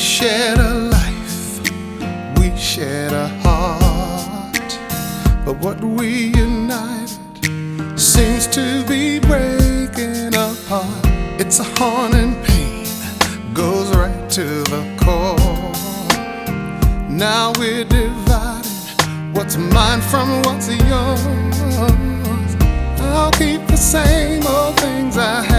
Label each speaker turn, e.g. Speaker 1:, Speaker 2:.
Speaker 1: shared a life, we shared a heart, but what we united seems to be breaking apart. It's a haunting pain, goes right to the core. Now we're divided, what's mine from what's yours. I'll keep the same old things I had.